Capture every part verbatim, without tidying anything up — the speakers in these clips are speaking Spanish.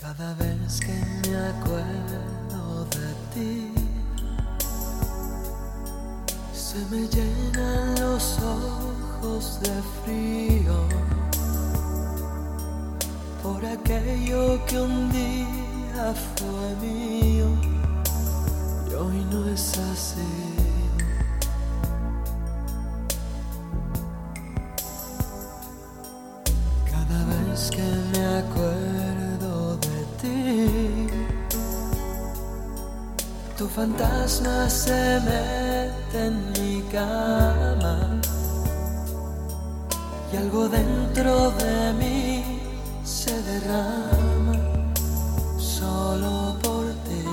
Cada vez que me acuerdo de ti, se me llenan los ojos de frío por aquello que un día fue mío y hoy no es así. Cada vez que me acuerdo de ti, tu fantasma se mete en mi cama y algo dentro de mí se derrama solo por ti.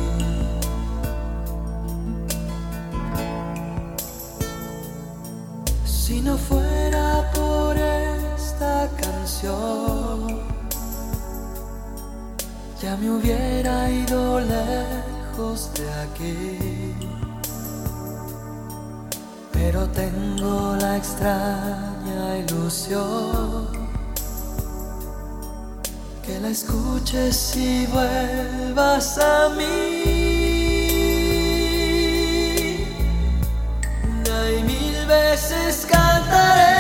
Si no fuera por esta canción, ya me hubiera ido lejos de aquí, pero tengo la extraña ilusión que la escuches y vuelvas a mí. Una y mil veces cantaré,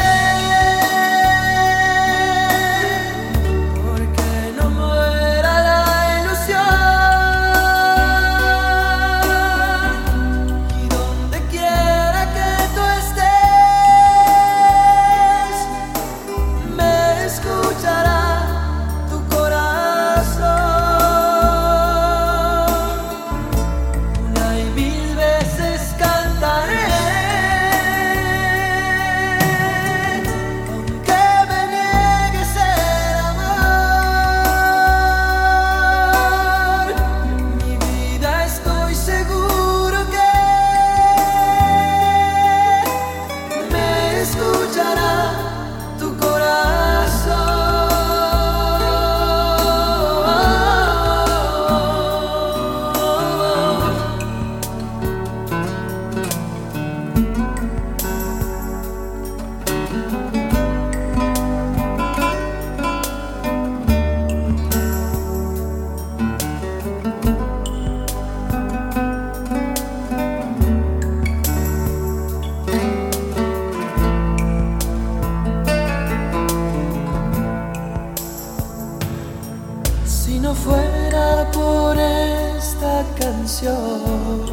si no fuera por esta canción,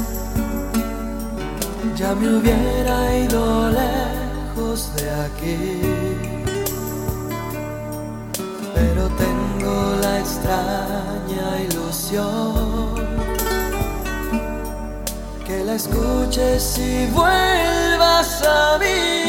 ya me hubiera ido lejos de aquí, pero tengo la extraña ilusión que la escuches y vuelvas a mí.